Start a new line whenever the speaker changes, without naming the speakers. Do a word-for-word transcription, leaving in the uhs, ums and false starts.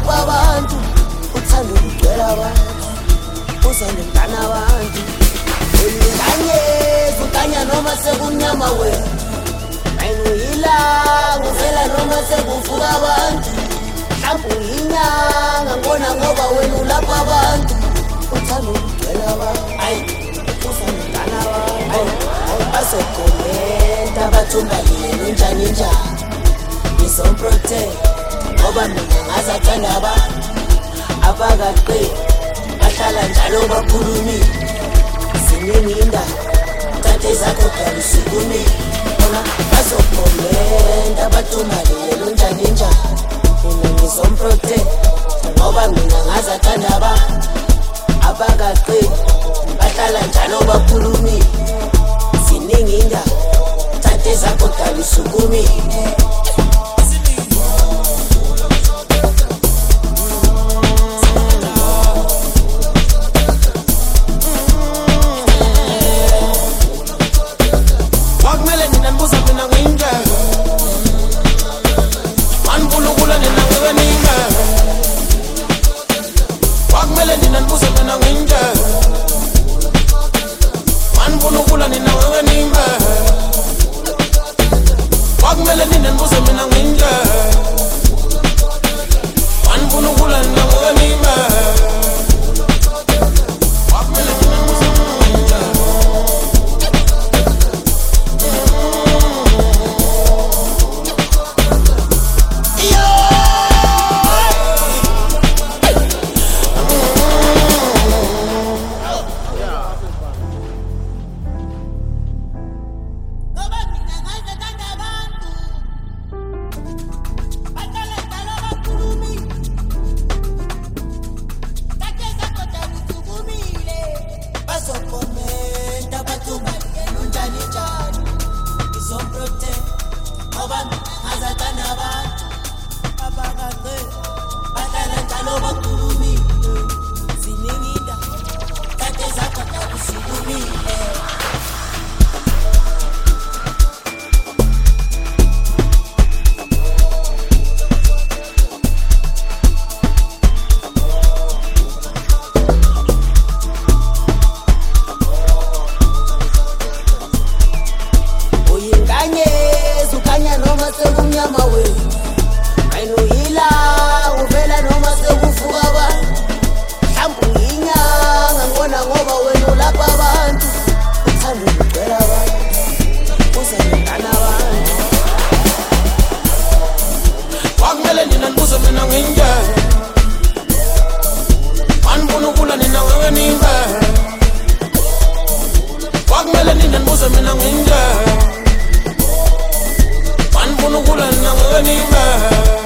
lapha abantu uthanda ukugcwela abantu uzane mntana abantu uyinganyezi ukanya noma sekumnyama wena wena uyilanga uvela noma sekuvuka abantu mhlawumbe uyinyanga ngibona ngoba wena ulapha abantu uthanda ukugcwela abantu ayi uzane mntana abantu bazokhomenta bathumbalile njani njani ngizomprotect ngoba mina ngazathanda abantu abakaqedi bahlala njalo bakhulumile ziningi indaba thathe zakho dala usukumile bona bazokhomenta bathumbalile njani njani mina ngizomprotect ngoba mina ngazathanda abantu abakaqedi bahlala njalo bakhulumile ziningi indaba thathe zakho dala usukumile sekumnyama wena wena uyilanga uvela noma sekuvuka abantu mhlawumbe uyinyanga ngibona ngoba wena ulapha abantu uthanda ukugcwela abantu uzane abantu wakumele nina nibuze mina nginjani wanibona ukula nina wewe nimba wakumele nina nibuze mina nginjani wanibona ukula nina wewe nimba